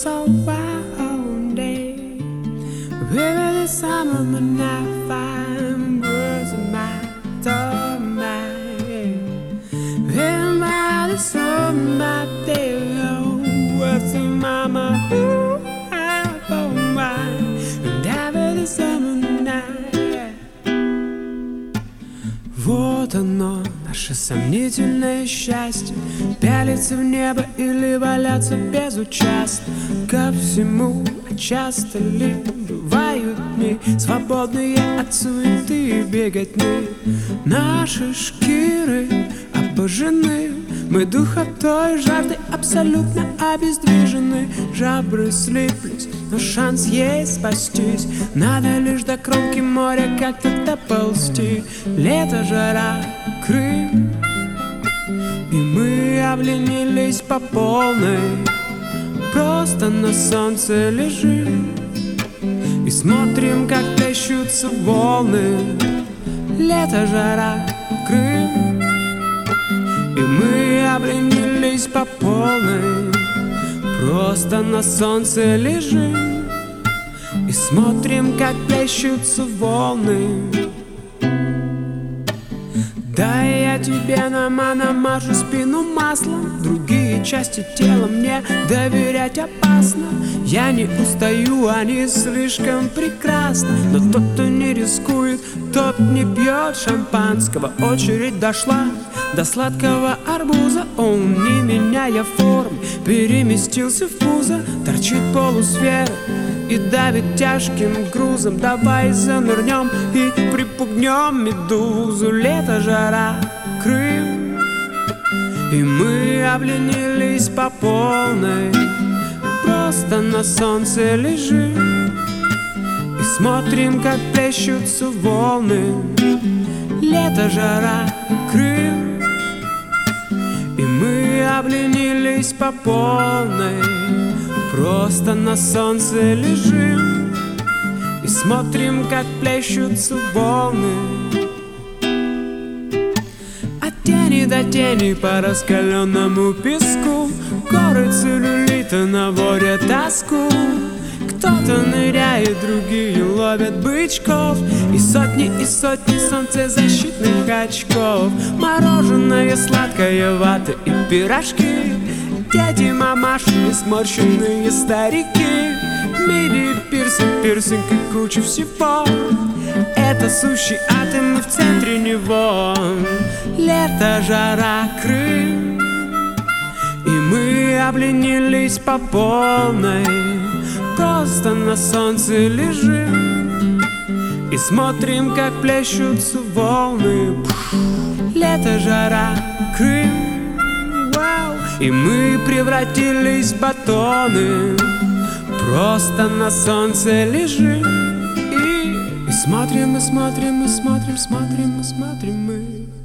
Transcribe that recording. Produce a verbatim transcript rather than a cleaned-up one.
so wild day. Baby, the summer when I find words in my stomach. In my summer day, what's in mama? Ooh, I don't mind. And after the summer night. Вот оно, наше сомнительное счастье. Пялиться в небо или валяться безучастно ко всему. Часто ли бывают дни свободные от суеты и беготни? Наши шкиры обожжены, мы духотой жаждой абсолютно обездвижены. Жабры слиплись, но шанс есть спастись. Надо лишь до кромки моря как-то доползти. Лето, жара, Крым, и мы обленились по полной. Просто на солнце лежим и смотрим, как плещутся волны. Лето, жара, Крым, и мы обленились по полной. Просто на солнце лежим и смотрим, как плещутся волны. Дай я тебе намажу спину маслом. Другие части тела мне доверять опасно. Я не устаю, они слишком прекрасны. Но тот, кто не рискует, тот не пьет шампанского. Очередь дошла до сладкого арбуза. Он, не меняя форм, переместился в пузо. Торчит полусфера и давит тяжким грузом. Давай занырнем и припугнем медузу. Лето, жара, Крым, и мы обленились по полной. Просто на солнце лежим и смотрим, как плещутся волны. Лето, жара, Крым, и мы обленились по полной. Просто на солнце лежим и смотрим, как плещутся волны. От тени до тени по раскаленному песку. Горы целлюлита наводят тоску. Кто-то ныряет, другие ловят бычков. И сотни и сотни солнцезащитных очков. Мороженое, сладкое, вата и пирожки. Дети, мамаши и сморщенные старики. Миди, пирсинг, пирсинг и куча всего. Это сущий атом, и в центре него лето, жара, Крым, и мы обленились по полной. Просто на солнце лежим и смотрим, как плещутся волны. Лето, жара, Крым, вау, и мы превратились в батоны. Просто на солнце лежим и, и смотрим, и смотрим, и смотрим, смотрим, и смотрим мы.